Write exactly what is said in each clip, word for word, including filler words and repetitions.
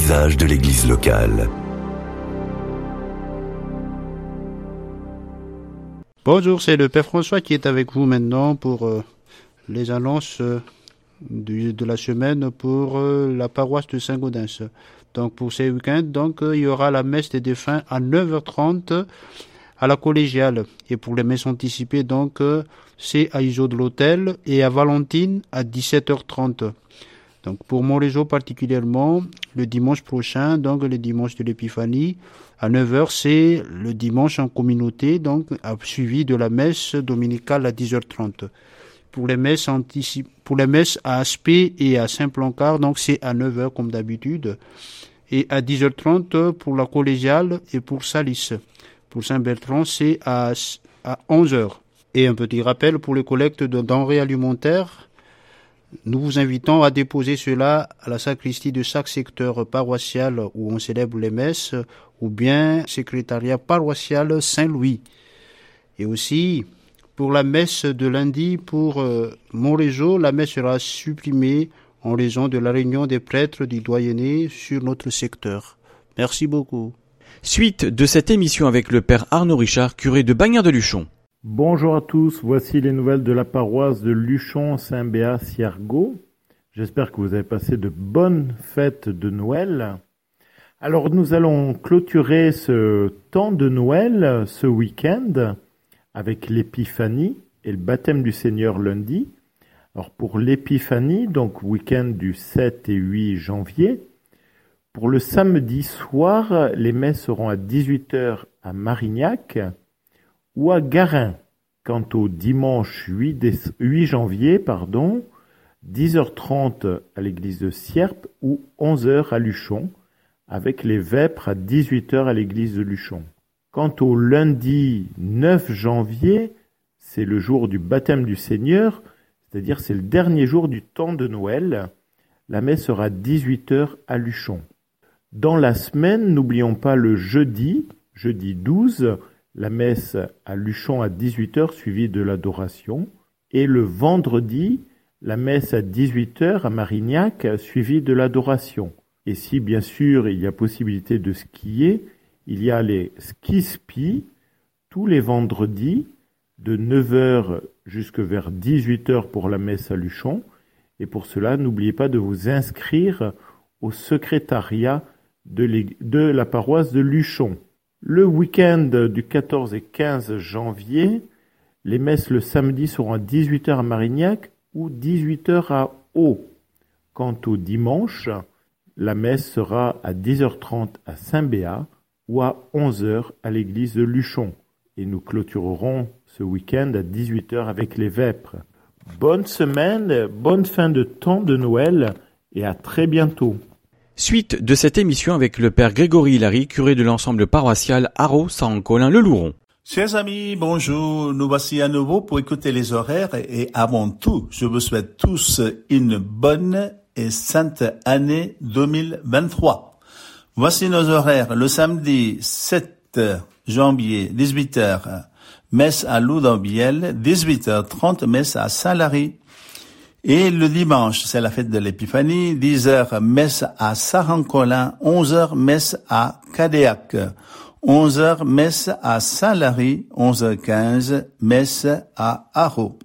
paysage de l'église locale. Bonjour, c'est le Père François qui est avec vous maintenant pour euh, les annonces euh, de, de la semaine pour euh, la paroisse de Saint-Gaudens. Donc pour ces week-ends, donc euh, il y aura la messe des défunts à neuf heures trente à la collégiale. Et pour les messes anticipées, donc euh, c'est à Iso de l'Hôtel et à Valentine à dix-sept heures trente. Donc pour Montrégeau particulièrement, le dimanche prochain, donc le dimanche de l'Épiphanie, à neuf heures, c'est le dimanche en communauté, donc suivi de la messe dominicale à dix heures trente. Pour les messes anticip... pour les messes à Aspé et à Saint-Plancard, donc c'est à neuf heures comme d'habitude. Et à dix heures trente pour la collégiale et pour Salis. Pour Saint-Bertrand, c'est à, à onze heures. Et un petit rappel pour les collectes de denrées alimentaires. Nous vous invitons à déposer cela à la sacristie de chaque secteur paroissial où on célèbre les messes, ou bien secrétariat paroissial Saint-Louis. Et aussi, pour la messe de lundi pour euh, Montrégeau, la messe sera supprimée en raison de la réunion des prêtres du doyenné sur notre secteur. Merci beaucoup. Suite de cette émission avec le Père Arnaud Richard, curé de Bagnères-de-Luchon. Bonjour à tous, voici les nouvelles de la paroisse de Luchon-Saint-Béat-Ciergaud. J'espère que vous avez passé de bonnes fêtes de Noël. Alors nous allons clôturer ce temps de Noël, ce week-end, avec l'Épiphanie et le baptême du Seigneur lundi. Alors pour l'Épiphanie, donc week-end du sept et huit janvier, pour le samedi soir, les messes seront à dix-huit heures à Marignac ou à Garin. Quant au dimanche huit janvier, pardon, dix heures trente à l'église de Sierpes ou onze heures à Luchon, avec les vêpres à dix-huit heures à l'église de Luchon. Quant au lundi neuf janvier, c'est le jour du baptême du Seigneur, c'est-à-dire c'est le dernier jour du temps de Noël. La messe sera à dix-huit heures à Luchon. Dans la semaine, n'oublions pas le jeudi, jeudi douze, la messe à Luchon à dix-huit heures suivie de l'adoration. Et le vendredi, la messe à dix-huit heures à Marignac suivie de l'adoration. Et si bien sûr il y a possibilité de skier, il y a les ski-spi tous les vendredis de neuf heures jusque vers dix-huit heures pour la messe à Luchon. Et pour cela, n'oubliez pas de vous inscrire au secrétariat de, de la paroisse de Luchon. Le week-end du quatorze et quinze janvier, les messes le samedi seront à dix-huit heures à Marignac ou dix-huit heures à Haut. Quant au dimanche, la messe sera à dix heures trente à Saint-Béat ou à onze heures à l'église de Luchon. Et nous clôturerons ce week-end à dix-huit heures avec les vêpres. Bonne semaine, bonne fin de temps de Noël et à très bientôt. Suite de cette émission avec le Père Grégory Hilary, curé de l'ensemble paroissial Haro-Saint-Colin-le-Louron. Chers amis, bonjour, nous voici à nouveau pour écouter les horaires et avant tout, je vous souhaite tous une bonne et sainte année deux mille vingt-trois. Voici nos horaires. Le samedi sept janvier, dix-huit heures, messe à Loudambiel, dix-huit heures trente, messe à Saint-Lary. Et le dimanche, c'est la fête de l'Épiphanie, dix heures, messe à Sarancolin, onze heures, messe à Cadéac, onze heures, messe à Saint-Lary, onze heures quinze, messe à Haro.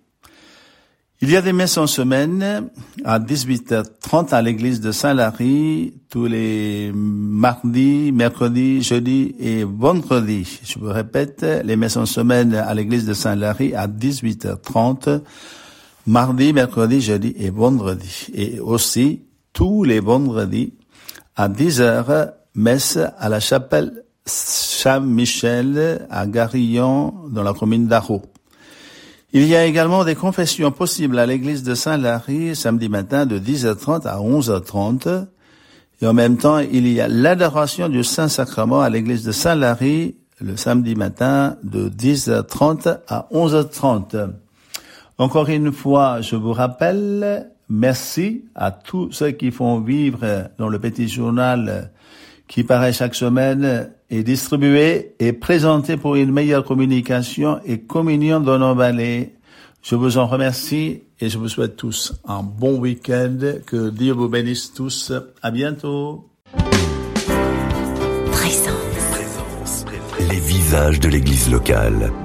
Il y a des messes en semaine à dix-huit heures trente à l'église de Saint-Lary, tous les mardis, mercredis, jeudis et vendredis. Je vous répète, les messes en semaine à l'église de Saint-Lary à dix-huit heures trente, mardi, mercredi, jeudi et vendredi. Et aussi, tous les vendredis, à dix heures, messe à la chapelle Saint-Michel à Garillon, dans la commune d'Haro. Il y a également des confessions possibles à l'église de Saint-Lary, samedi matin, de dix heures trente à onze heures trente. Et en même temps, il y a l'adoration du Saint-Sacrement à l'église de Saint-Lary, le samedi matin, de dix heures trente à onze heures trente. Encore une fois, je vous rappelle, merci à tous ceux qui font vivre dans le petit journal qui paraît chaque semaine et distribué et présenté pour une meilleure communication et communion dans nos vallées. Je vous en remercie et je vous souhaite tous un bon week-end. Que Dieu vous bénisse tous. À bientôt. Présence. Les visages de l'église locale.